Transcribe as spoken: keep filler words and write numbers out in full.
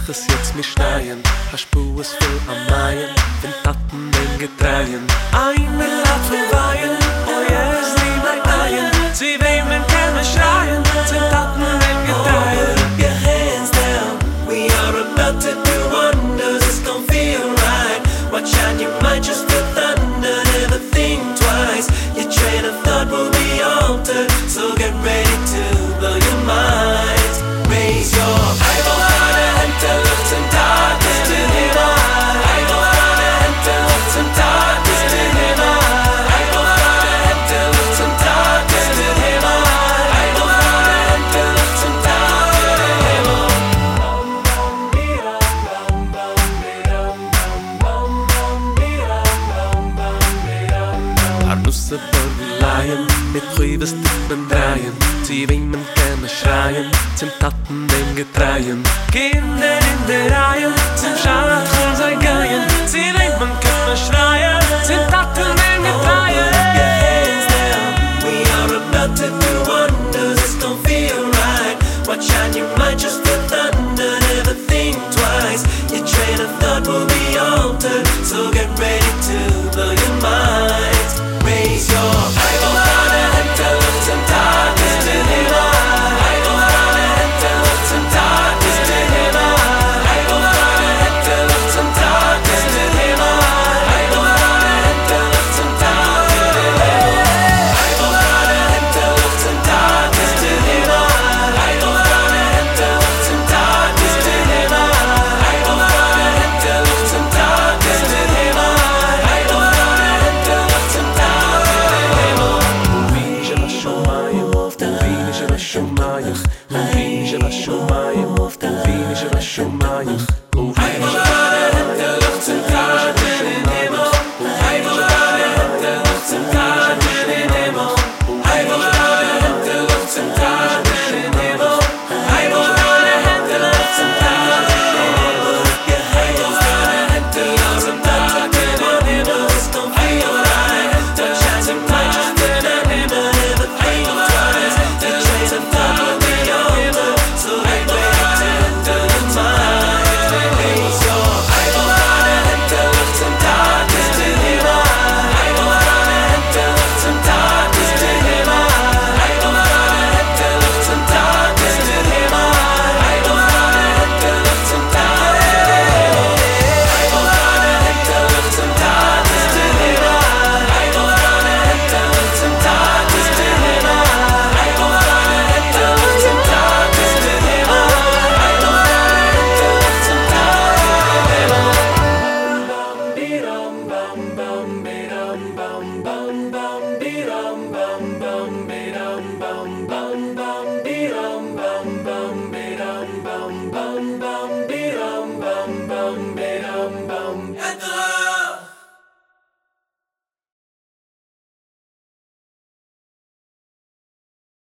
es jetzt mir schneien, hast du es voll am Maien, den Taten den Getreien. Eine Laut von Weihen, oh yeah, sie bleibt ein, sie wem man kann man schreien, den Taten den Getreien. Put your hands down, we are about to do wonders, it's gon' feel right. Watch out, you might just feel thunder, never think twice. Your train of thought will be altered, so get ready to blow your minds. Raise your eyebrows and tell us some darkness to him. Eyebrows and tell us some darkness to him. Eyebrows and tell us some darkness to him. Eyebrows and tell us some darkness to him. Arnusse Borgeleien, mit Rübes Tippen drehen. Sie wem man kann schreien, zum Taten dem Getreien. Kinder in der Reihen, zum Schachen sein Geien. Sie wem man kann schreien, zum Taten dem Getreien. Put your hands down, we are about to do wonders, it's gon' feel right. Watch out, you might just feel thunder, never think twice. Your train of thought will be altered, so get ready to blow your minds. Raise your eyebrows and tell us some darkness to him. Eyebrows and tell us some darkness to him. Eyebrows and tell us some darkness to him. Eyebrows and tell us some darkness to him. Eyebrows and tell us some darkness to him. Eyebrows and tell us some darkness to him. Eyebrows and tell us some darkness to him. Eyebrows and tell us some darkness to him. Wie je was schon maien, wie je was schon maien.